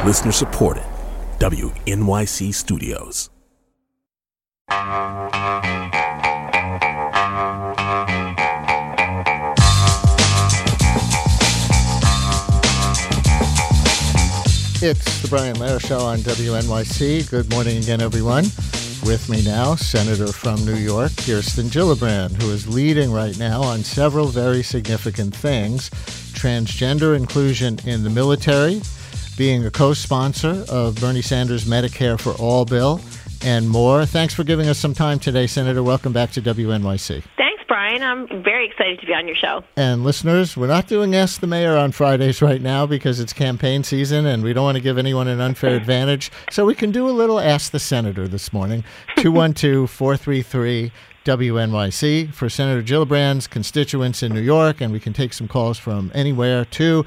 Listener supported. WNYC Studios. It's the Brian Lehrer Show on WNYC. Good morning again, everyone. With me now, Senator from New York, Kirsten Gillibrand, who is leading right now on several very significant things: transgender inclusion in the military, being a co-sponsor of Bernie Sanders' Medicare for All bill, and more. Thanks for giving us some time today, Senator. Welcome back to WNYC. Thanks, Brian. I'm very excited to be on your show. And listeners, we're not doing Ask the Mayor on Fridays right now because it's campaign season and we don't want to give anyone an unfair advantage. So we can do a little Ask the Senator this morning. 212-433-WNYC for Senator Gillibrand's constituents in New York, and we can take some calls from anywhere to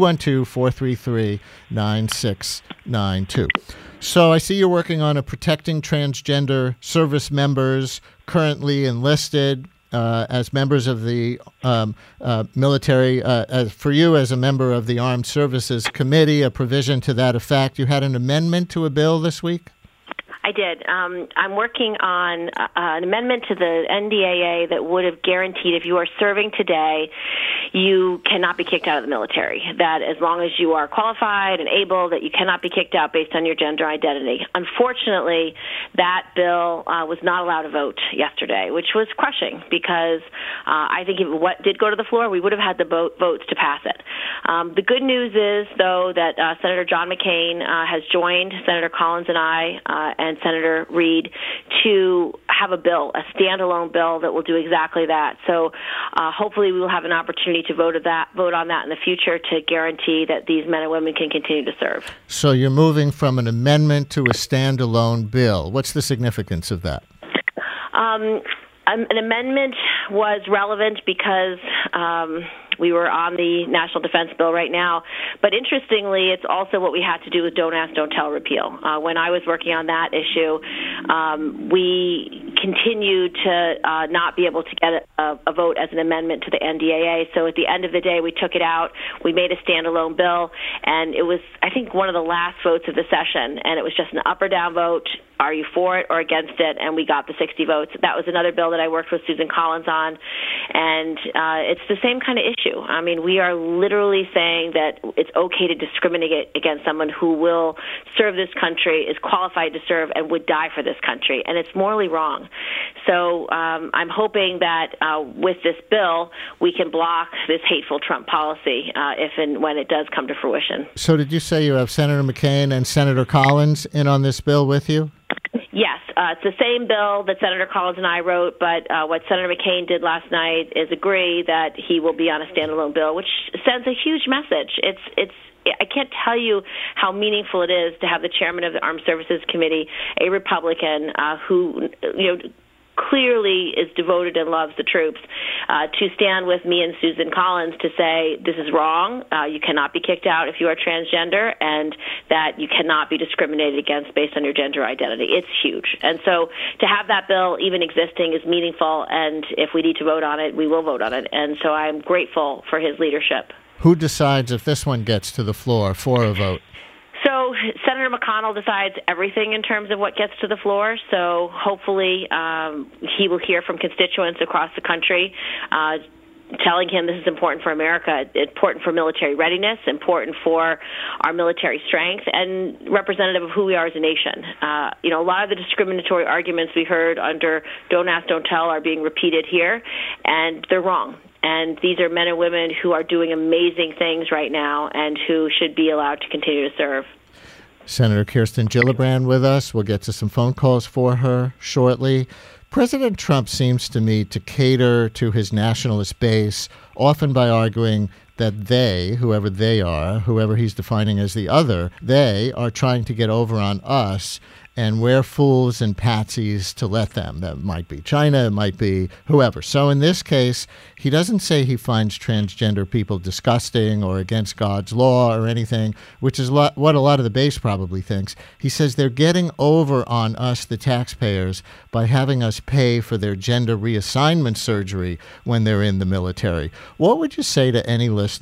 212-433-9692. So I see you're working on a Protecting Transgender Service Members currently enlisted as members of the military. For you as a member of the Armed Services Committee, a provision to that effect. You had an amendment to a bill this week? I did. I'm working on an amendment to the NDAA that would have guaranteed if you are serving today, you cannot be kicked out of the military. That as long as you are qualified and able, that you cannot be kicked out based on your gender identity. Unfortunately, that bill was not allowed to vote yesterday, which was crushing because I think if what did go to the floor, we would have had the votes to pass it. The good news is, though, that Senator John McCain has joined Senator Collins and I and Senator Reid to have a bill, a standalone bill that will do exactly that. So hopefully we will have an opportunity to vote on that in the future to guarantee that these men and women can continue to serve. So you're moving from an amendment to a standalone bill. What's the significance of that? An amendment was relevant because we were on the National Defense Bill right now. But interestingly, it's also what we had to do with Don't Ask, Don't Tell repeal. When I was working on that issue, we continued to not be able to get a vote as an amendment to the NDAA. So at the end of the day, we took it out. We made a standalone bill, and it was, I think, one of the last votes of the session. And it was just an up or down vote. Are you for it or against it? And we got the 60 votes. That was another bill that I worked with Susan Collins on. And it's the same kind of issue. I mean, we are literally saying that it's okay to discriminate against someone who will serve this country, is qualified to serve, and would die for this country. And it's morally wrong. So I'm hoping that with this bill, we can block this hateful Trump policy if and when it does come to fruition. So did you say you have Senator McCain and Senator Collins in on this bill with you? Yes, it's the same bill that Senator Collins and I wrote, but what Senator McCain did last night is agree that he will be on a standalone bill, which sends a huge message. I can't tell you how meaningful it is to have the chairman of the Armed Services Committee, a Republican, who clearly is devoted and loves the troops, to stand with me and Susan Collins to say this is wrong, you cannot be kicked out if you are transgender, and that you cannot be discriminated against based on your gender identity. It's huge. And so to have that bill even existing is meaningful, and if we need to vote on it, we will vote on it. And so I'm grateful for his leadership. Who decides if this one gets to the floor for a vote? So Senator McConnell decides everything in terms of what gets to the floor. So hopefully he will hear from constituents across the country telling him this is important for America, important for military readiness, important for our military strength, and representative of who we are as a nation. A lot of the discriminatory arguments we heard under Don't Ask, Don't Tell are being repeated here, and they're wrong. And these are men and women who are doing amazing things right now and who should be allowed to continue to serve. Senator Kirsten Gillibrand with us. We'll get to some phone calls for her shortly. President Trump seems to me to cater to his nationalist base, often by arguing that they, whoever they are, whoever he's defining as the other, they are trying to get over on us, and we're fools and patsies to let them. That might be China, it might be whoever. So in this case, he doesn't say he finds transgender people disgusting or against God's law or anything, which is what a lot of the base probably thinks. He says they're getting over on us, the taxpayers, by having us pay for their gender reassignment surgery when they're in the military. What would you say to any listeners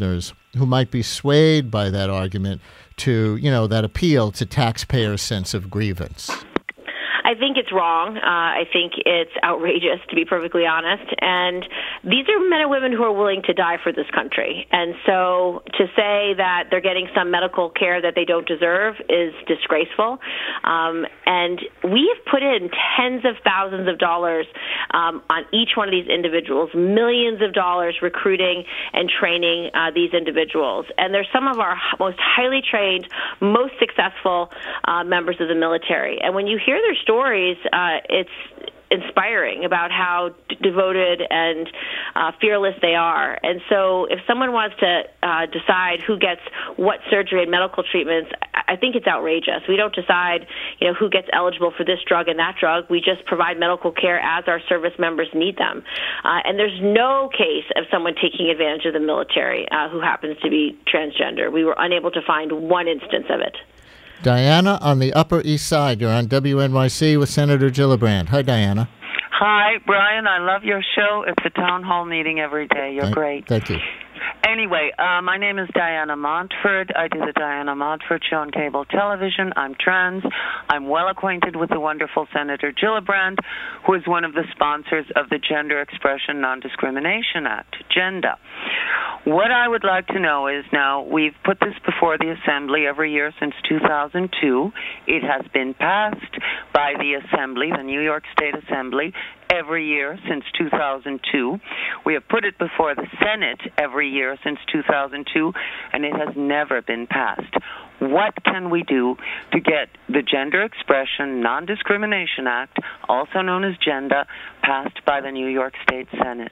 who might be swayed by that argument to, that appeal to taxpayers' sense of grievance? I think it's wrong. I think it's outrageous, to be perfectly honest. And these are men and women who are willing to die for this country. And so to say that they're getting some medical care that they don't deserve is disgraceful. And we have put in tens of thousands of dollars on each one of these individuals, millions of dollars recruiting and training these individuals. And they're some of our most highly trained, most successful members of the military. And when you hear their stories, it's inspiring about how devoted and fearless they are. And so if someone wants to decide who gets what surgery and medical treatments, I think it's outrageous. We don't decide, who gets eligible for this drug and that drug. We just provide medical care as our service members need them. And there's no case of someone taking advantage of the military who happens to be transgender. We were unable to find one instance of it. Diana on the Upper East Side. You're on WNYC with Senator Gillibrand. Hi, Diana. Hi, Brian. I love your show. It's a town hall meeting every day. You're great. Thank you. Anyway, my name is Diana Montford. I do the Diana Montford Show on cable television. I'm trans. I'm well acquainted with the wonderful Senator Gillibrand, who is one of the sponsors of the Gender Expression Non-Discrimination Act, GENDA. What I would like to know is now we've put this before the Assembly every year since 2002. It has been passed by the Assembly, the New York State Assembly, every year since 2002. We have put it before the Senate every year since 2002, and it has never been passed. What can we do to get the Gender Expression Non-Discrimination Act, also known as GENDA, passed by the New York State Senate?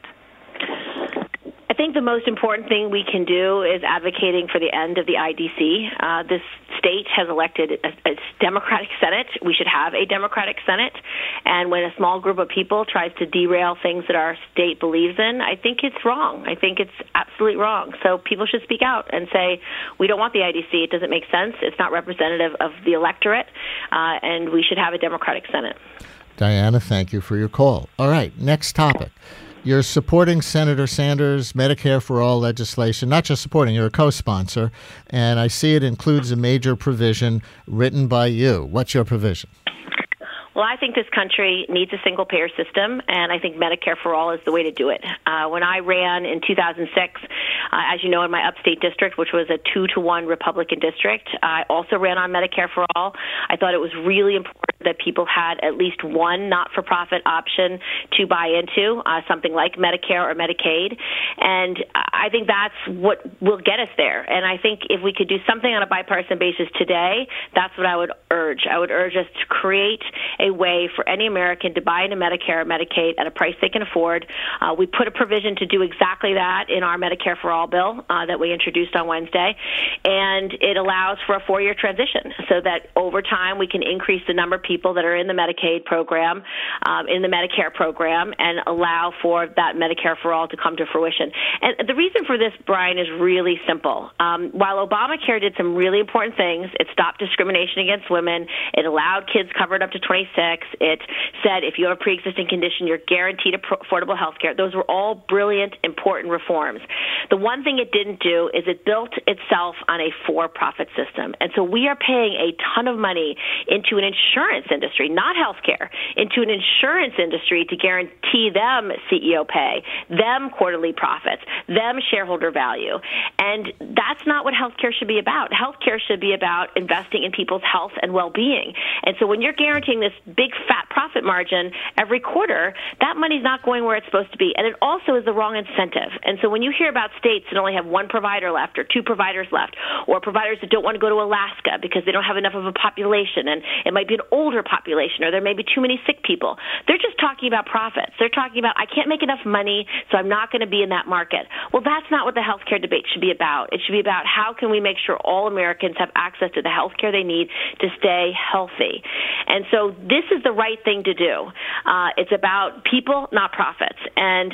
I think the most important thing we can do is advocating for the end of the IDC. This state has elected a Democratic Senate. We should have a Democratic Senate. And when a small group of people tries to derail things that our state believes in, I think it's wrong. I think it's absolutely wrong. So people should speak out and say, we don't want the IDC. It doesn't make sense. It's not representative of the electorate. And we should have a Democratic Senate. Diana, thank you for your call. All right, next topic. You're supporting Senator Sanders' Medicare for All legislation, not just supporting, you're a co-sponsor, and I see it includes a major provision written by you. What's your provision? Well, I think this country needs a single-payer system, and I think Medicare for All is the way to do it. When I ran in 2006, as you know, in my upstate district, which was a 2-to-1 Republican district, I also ran on Medicare for All. I thought it was really important that people had at least one not-for-profit option to buy into, something like Medicare or Medicaid. And I think that's what will get us there. And I think if we could do something on a bipartisan basis today, that's what I would urge. I would urge us to create a way for any American to buy into Medicare or Medicaid at a price they can afford. We put a provision to do exactly that in our Medicare for All bill that we introduced on Wednesday, and it allows for a 4-year transition so that over time we can increase the number of people that are in the Medicaid program, in the Medicare program, and allow for that Medicare for All to come to fruition. And the reason for this, Brian, is really simple. While Obamacare did some really important things, it stopped discrimination against women, it allowed kids covered up to 26, it said if you have a pre-existing condition, you're guaranteed affordable health care. Those were all brilliant, important reforms. The one thing it didn't do is it built itself on a for-profit system. And so we are paying a ton of money into an insurance industry, not health care, into an insurance industry to guarantee them CEO pay, them quarterly profits, them shareholder value. And that's not what health care should be about. Health care should be about investing in people's health and well-being. And so when you're guaranteeing this big fat profit margin every quarter, that money's not going where it's supposed to be. And it also is the wrong incentive. And so when you hear about states that only have one provider left or 2 providers left, or providers that don't want to go to Alaska because they don't have enough of a population and it might be an older population or there may be too many sick people, they're just talking about profits. They're talking about, I can't make enough money, so I'm not going to be in that market. Well, that's not what the healthcare debate should be about. It should be about how can we make sure all Americans have access to the healthcare they need to stay healthy. And so this is the right thing to do. It's about people, not profits. And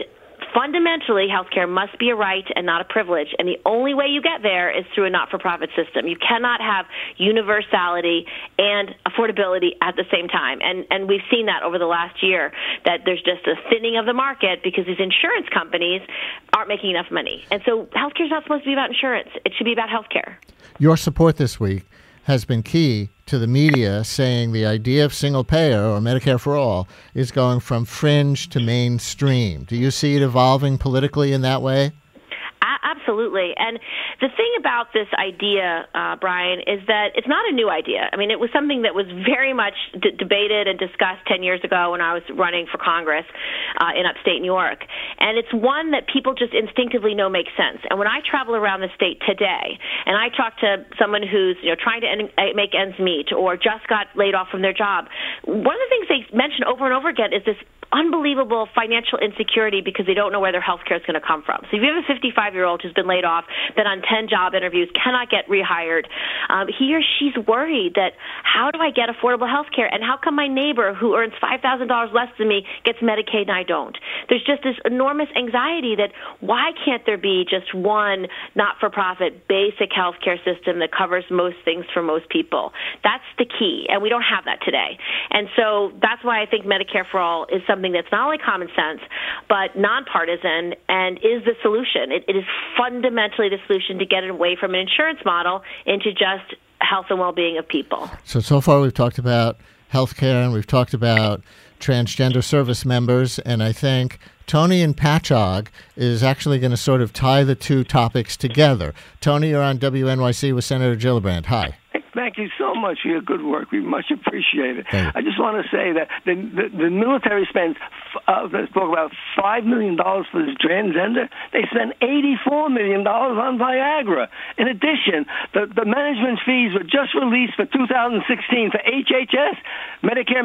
fundamentally, healthcare must be a right and not a privilege. And the only way you get there is through a not-for-profit system. You cannot have universality and affordability at the same time. And we've seen that over the last year, that there's just a thinning of the market because these insurance companies aren't making enough money. And so healthcare is not supposed to be about insurance. It should be about healthcare. Your support this week has been key to the media saying the idea of single payer or Medicare for all is going from fringe to mainstream. Do you see it evolving politically in that way? Absolutely. And the thing about this idea, Brian, is that it's not a new idea. I mean, it was something that was very much debated and discussed 10 years ago when I was running for Congress in upstate New York. And it's one that people just instinctively know makes sense. And when I travel around the state today and I talk to someone who's trying to make ends meet or just got laid off from their job, one of the things they mention over and over again is this unbelievable financial insecurity because they don't know where their health care is going to come from. So if you have a 55-year-old who's been laid off, been on 10 job interviews, cannot get rehired, he or she's worried that how do I get affordable health care, and how come my neighbor who earns $5,000 less than me gets Medicaid and I don't? There's just this enormous anxiety that why can't there be just one not-for-profit basic health care system that covers most things for most people? That's the key, and we don't have that today. And so that's why I think Medicare for All is something that's not only common sense, but nonpartisan and is the solution. It is fundamentally the solution to get away from an insurance model into just health and well-being of people. So far we've talked about health care and we've talked about transgender service members, and I think Tony in Patchogue is actually going to sort of tie the two topics together. Tony, you're on WNYC with Senator Gillibrand. Hi. Thank you so much for your good work. We much appreciate it. I just want to say that the military spends, let's talk about $5 million for this transgender. They spend $84 million on Viagra. In addition, the management fees were just released for 2016 for HHS, Medicare,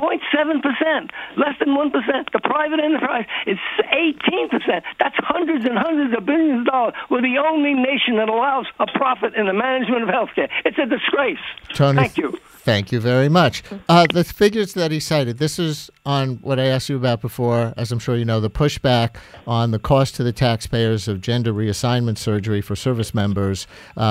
0.7%, less than 1%. The private enterprise is 18%. That's hundreds and hundreds of billions of dollars. We're the only nation that allows a profit in the management of healthcare. It's a disgrace. Tony, thank you. Thank you very much. The figures that he cited, this is on what I asked you about before, as I'm sure you know, the pushback on the cost to the taxpayers of gender reassignment surgery for service members.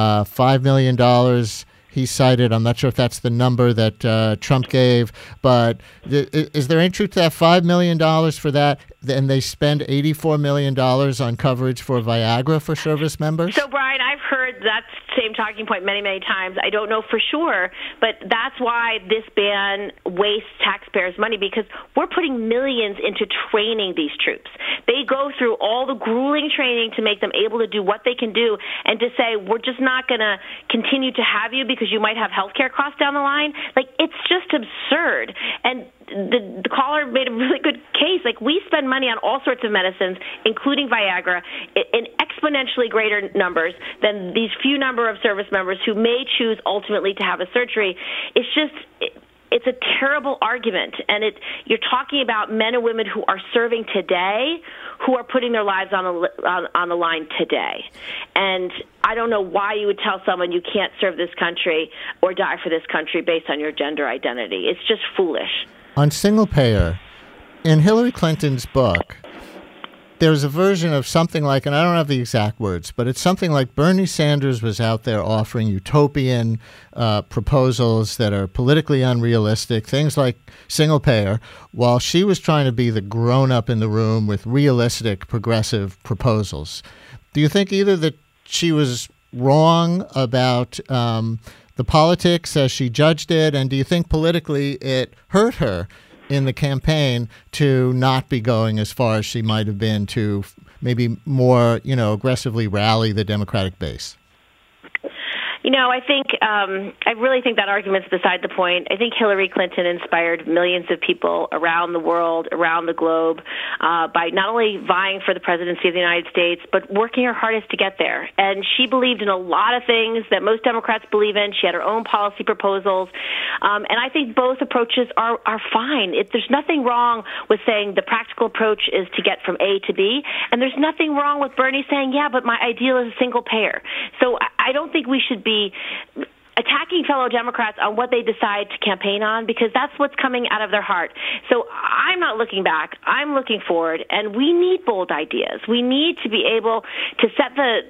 $5 million he cited. I'm not sure if that's the number that Trump gave, but is there any truth to that $5 million for that? And they spend $84 million on coverage for Viagra for service members? So, Brian, I've heard that same talking point many, many times. I don't know for sure, but that's why this ban wastes taxpayers' money, because we're putting millions into training these troops. They go through all the grueling training to make them able to do what they can do, and to say, we're just not going to continue to have you because you might have health care costs down the line. Like, it's just absurd. And the caller made a really good case. Like, we spend money on all sorts of medicines, including Viagra, in exponentially greater numbers than these few number of service members who may choose ultimately to have a surgery. It's just... It's a terrible argument, and you're talking about men and women who are serving today, who are putting their lives on the line today. And I don't know why you would tell someone you can't serve this country or die for this country based on your gender identity. It's just foolish. On single payer, in Hillary Clinton's book, there's a version of something like, and I don't have the exact words, but it's something like Bernie Sanders was out there offering utopian proposals that are politically unrealistic, things like single payer, while she was trying to be the grown-up in the room with realistic, progressive proposals. Do you think either that she was wrong about the politics as she judged it, and do you think politically it hurt her in the campaign to not be going as far as she might have been to maybe more, aggressively rally the Democratic base? I really think that argument's beside the point. I think Hillary Clinton inspired millions of people around the world, around the globe, by not only vying for the presidency of the United States, but working her hardest to get there. And she believed in a lot of things that most Democrats believe in. She had her own policy proposals. And I think both approaches are fine. There's nothing wrong with saying the practical approach is to get from A to B. And there's nothing wrong with Bernie saying, yeah, but my ideal is a single payer. So I don't think we should be attacking fellow Democrats on what they decide to campaign on, because that's what's coming out of their heart. So I'm not looking back. I'm looking forward, and we need bold ideas. We need to be able to set the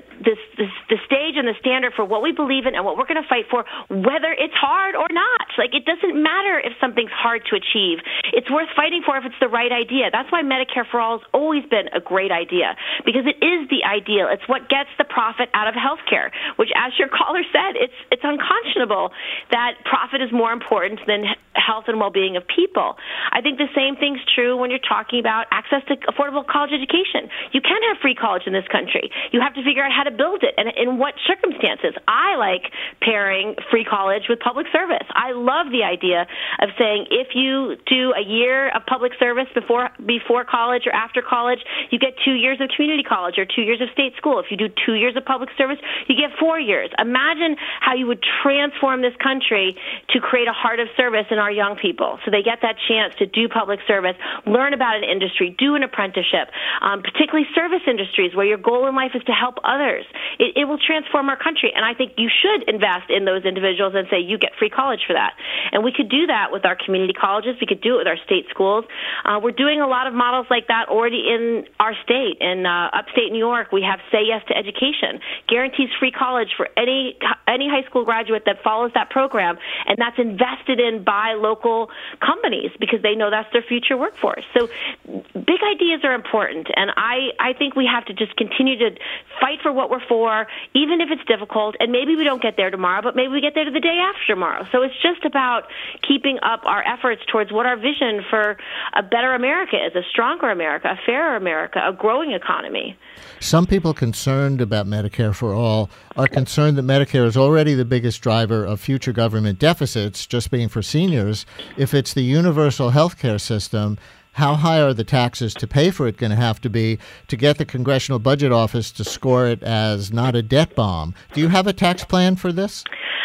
stage and the standard for what we believe in and what we're going to fight for, whether it's hard or not. Like, it doesn't matter if something's hard to achieve. It's worth fighting for if it's the right idea. That's why Medicare for All has always been a great idea, because it is the ideal. It's what gets the profit out of healthcare, which, as your caller said, it's unconscionable that profit is more important than health and well-being of people. I think the same thing's true when you're talking about access to affordable college education. You can have free college in this country. You have to figure out how to build it and in what circumstances. I like pairing free college with public service. I love the idea of saying if you do a year of public service before college or after college, you get 2 years of community college or 2 years of state school. If you do 2 years of public service, you get 4 years. Imagine how you would transform this country to create a heart of service in our young people, so they get that chance to do public service, learn about an industry, do an apprenticeship, particularly service industries where your goal in life is to help others. It will transform our country, and I think you should invest in those individuals and say you get free college for that. And we could do that with our community colleges. We could do it with our state schools. We're doing a lot of models like that already in our state. In upstate New York, we have Say Yes to Education, guarantees free college for any high school graduate that follows that program, and that's invested in by local companies because they know that's their future workforce. So big ideas are important, and I think we have to just continue to fight for what we're for, even if it's difficult, and maybe we don't get there tomorrow, but maybe we get there to the day after tomorrow. So it's just about keeping up our efforts towards what our vision for a better America is, a stronger America, a fairer America, a growing economy. Some people concerned about Medicare for All are concerned that Medicare is already the biggest driver of future government deficits, just being for seniors. If it's the universal health care system, how high are the taxes to pay for it going to have to be to get the Congressional Budget Office to score it as not a debt bomb? Do you have a tax plan for this?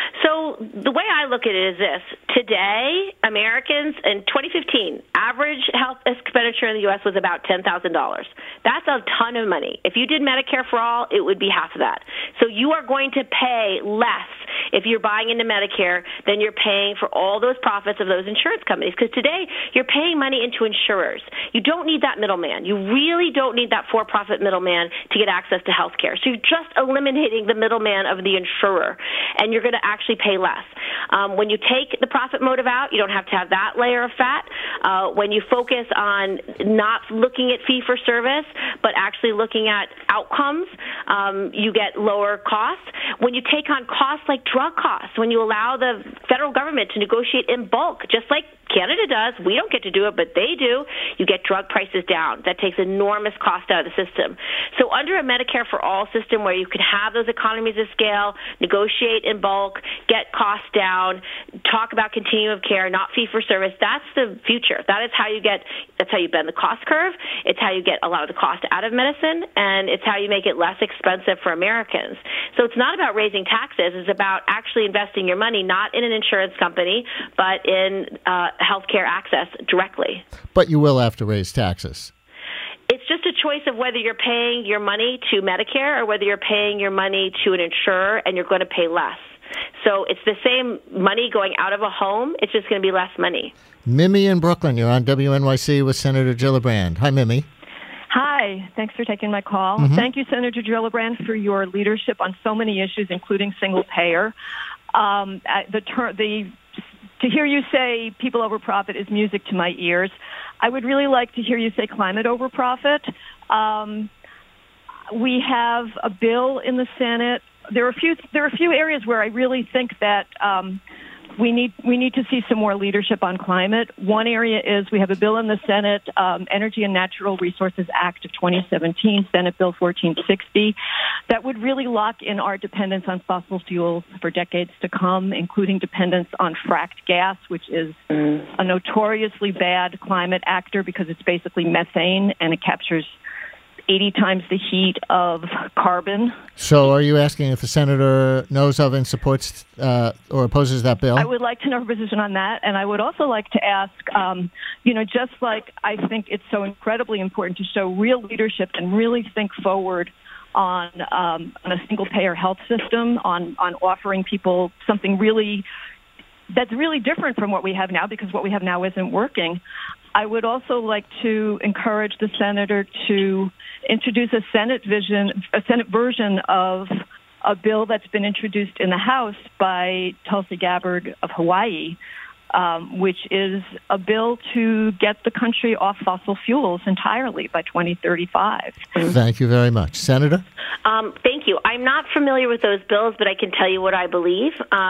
So the way I look at it is this. Today, Americans in 2015, average health expenditure in the U.S. was about $10,000. That's a ton of money. If you did Medicare for All, it would be half of that. So you are going to pay less if you're buying into Medicare than you're paying for all those profits of those insurance companies. Because today, you're paying money into insurers. You don't need that middleman. You really don't need that for-profit middleman to get access to health care. So you're just eliminating the middleman of the insurer, and you're going to actually pay less. When you take the profit motive out, you don't have to have that layer of fat. When you focus on not looking at fee-for-service, but actually looking at outcomes, you get lower costs. When you take on costs like drug costs, when you allow the federal government to negotiate in bulk, just like Canada does, we don't get to do it, but they do, you get drug prices down. That takes enormous cost out of the system. So under a Medicare for All system where you can have those economies of scale, negotiate in bulk, get costs down, talk about continuum of care, not fee-for-service, that's the future. That's how you bend the cost curve. It's how you get a lot of the cost out of medicine, and it's how you make it less expensive for Americans. So it's not about raising taxes. It's about actually investing your money, not in an insurance company, but in healthcare access directly. But you will have to raise taxes. It's just a choice of whether you're paying your money to Medicare or whether you're paying your money to an insurer and you're going to pay less. So it's the same money going out of a home. It's just going to be less money. Mimi in Brooklyn, you're on WNYC with Senator Gillibrand. Hi, Mimi. Hi. Thanks for taking my call. Mm-hmm. Thank you, Senator Gillibrand, for your leadership on so many issues, including single payer. To hear you say people over profit is music to my ears. I would really like to hear you say climate over profit. We have a bill in the Senate. There are a few areas where I really think that we need to see some more leadership on climate. One area is we have a bill in the Senate, Energy and Natural Resources Act of 2017, Senate Bill 1460, that would really lock in our dependence on fossil fuels for decades to come, including dependence on fracked gas, which is a notoriously bad climate actor because it's basically methane and it captures 80 times the heat of carbon. So are you asking if the senator knows of and supports or opposes that bill? I would like to know her position on that. And I would also like to ask, just like I think it's so incredibly important to show real leadership and really think forward on a single-payer health system, on offering people something that's really different from what we have now, because what we have now isn't working. I would also like to encourage the senator to introduce a Senate version of a bill that's been introduced in the House by Tulsi Gabbard of Hawaii, which is a bill to get the country off fossil fuels entirely by 2035. Thank you very much. Senator? Thank you. I'm not familiar with those bills, but I can tell you what I believe.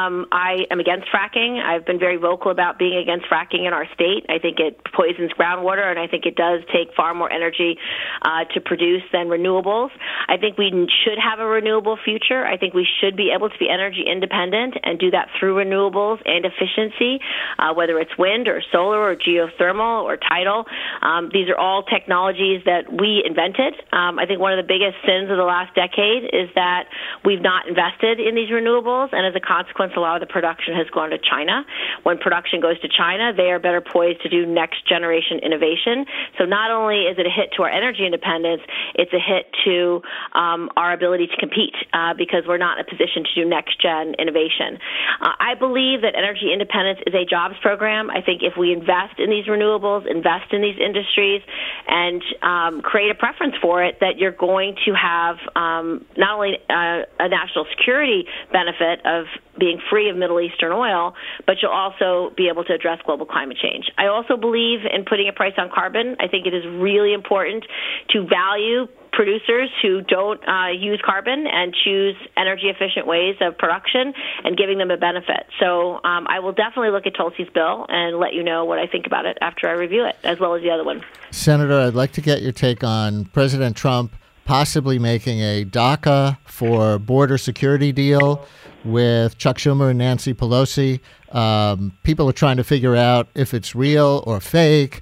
I am against fracking. I've been very vocal about being against fracking in our state. I think it poisons groundwater, and I think it does take far more energy to produce than renewables. I think we should have a renewable future. I think we should be able to be energy independent and do that through renewables and efficiency, whether it's wind or solar or geothermal or tidal. These are all technologies that we invented. I think one of the biggest sins of the last decade is that we've not invested in these renewables, and as a consequence, a lot of the production has gone to China. When production goes to China, they are better poised to do next-generation innovation. So not only is it a hit to our energy independence, it's a hit to our ability to compete because we're not in a position to do next-gen innovation. I believe that energy independence is a jobs program. I think if we invest in these renewables, invest in these industries, and create a preference for it, that you're going to have not only a national security benefit of being free of Middle Eastern oil, but you'll also be able to address global climate change. I also believe in putting a price on carbon. I think it is really important to value producers who don't use carbon and choose energy-efficient ways of production and giving them a benefit. So I will definitely look at Tulsi's bill and let you know what I think about it after I review it, as well as the other one. Senator, I'd like to get your take on President Trump possibly making a DACA for border security deal with Chuck Schumer and Nancy Pelosi. People are trying to figure out if it's real or fake,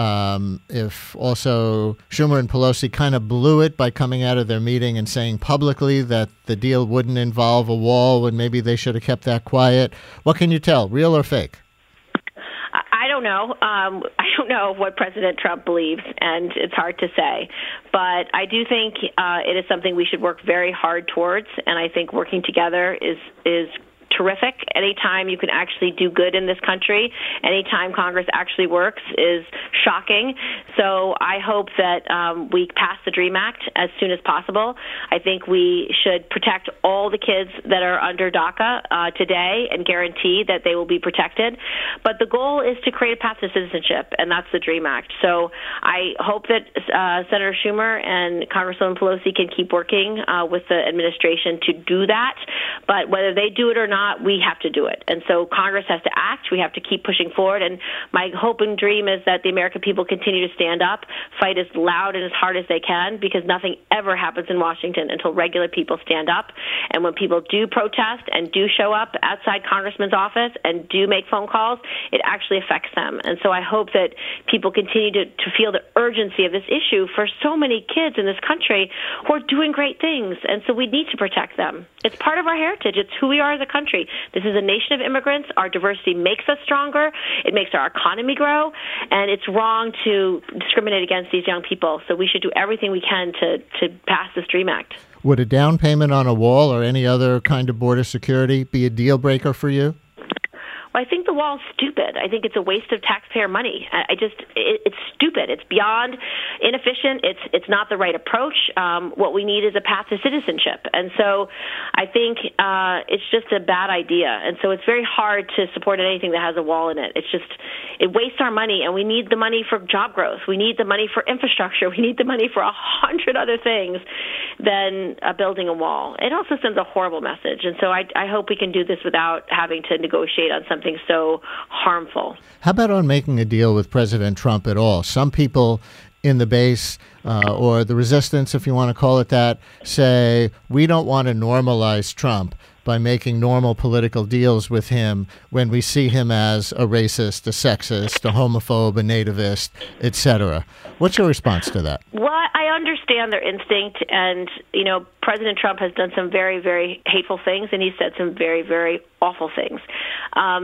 if also Schumer and Pelosi kind of blew it by coming out of their meeting and saying publicly that the deal wouldn't involve a wall when maybe they should have kept that quiet. What can you tell, real or fake? I don't know. I don't know what President Trump believes, and it's hard to say. But I do think it is something we should work very hard towards, and I think working together is terrific. Anytime you can actually do good in this country, anytime Congress actually works is shocking. So I hope that we pass the DREAM Act as soon as possible. I think we should protect all the kids that are under DACA today and guarantee that they will be protected. But the goal is to create a path to citizenship, and that's the DREAM Act. So I hope that Senator Schumer and Congresswoman Pelosi can keep working with the administration to do that. But whether they do it or not, we have to do it. And so Congress has to act. We have to keep pushing forward. And my hope and dream is that the American people continue to stand up, fight as loud and as hard as they can, because nothing ever happens in Washington until regular people stand up. And when people do protest and do show up outside Congressman's office and do make phone calls, it actually affects them. And so I hope that people continue to feel the urgency of this issue for so many kids in this country who are doing great things. And so we need to protect them. It's part of our heritage. It's who we are as a country. This is a nation of immigrants. Our diversity makes us stronger. It makes our economy grow. And it's wrong to discriminate against these young people. So we should do everything we can to pass this DREAM Act. Would a down payment on a wall or any other kind of border security be a deal breaker for you? Well, I think the wall is stupid. I think it's a waste of taxpayer money. It's stupid. It's beyond inefficient. It's not the right approach. What we need is a path to citizenship. And so I think it's just a bad idea. And so it's very hard to support anything that has a wall in it. It wastes our money, and we need the money for job growth. We need the money for infrastructure. We need the money for 100 other things than building a wall. It also sends a horrible message. And so I hope we can do this without having to negotiate on something so harmful. How about on making a deal with President Trump at all? Some people in the base or the resistance, if you want to call it that, say we don't want to normalize Trump by making normal political deals with him when we see him as a racist, a sexist, a homophobe, a nativist, etc. What's your response to that? Well, I understand their instinct, and, President Trump has done some very, very hateful things, and he's said some very, very awful things.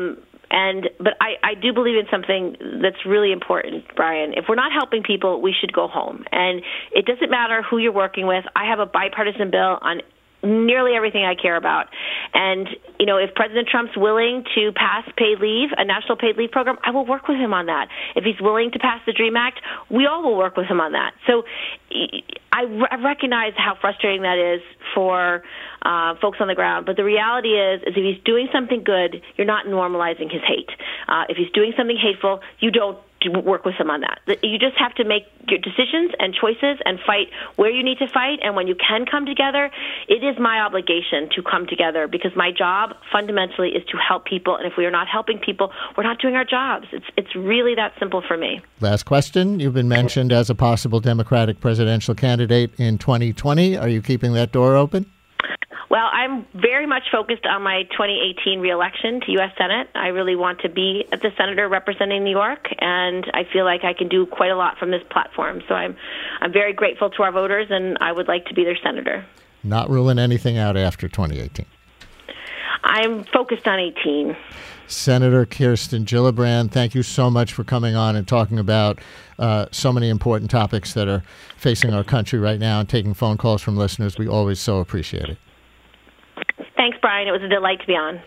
But I do believe in something that's really important, Brian. If we're not helping people, we should go home. And it doesn't matter who you're working with. I have a bipartisan bill on nearly everything I care about. And, if President Trump's willing to pass paid leave, a national paid leave program, I will work with him on that. If he's willing to pass the DREAM Act, we all will work with him on that. So I recognize how frustrating that is for folks on the ground. But the reality is if he's doing something good, you're not normalizing his hate. If he's doing something hateful, you don't work with him on that. You just have to make your decisions and choices and fight where you need to fight. And when you can come together, it is my obligation to come together because my job fundamentally is to help people. And if we are not helping people, we're not doing our jobs. It's really that simple for me. Last question. You've been mentioned as a possible Democratic presidential candidate in 2020. Are you keeping that door open? Well, I'm very much focused on my 2018 reelection to U.S. Senate. I really want to be the senator representing New York, and I feel like I can do quite a lot from this platform. So I'm very grateful to our voters, and I would like to be their senator. Not ruling anything out after 2018. I'm focused on 18. Senator Kirsten Gillibrand, thank you so much for coming on and talking about so many important topics that are facing our country right now and taking phone calls from listeners. We always so appreciate it. Thanks, Brian. It was a delight to be on.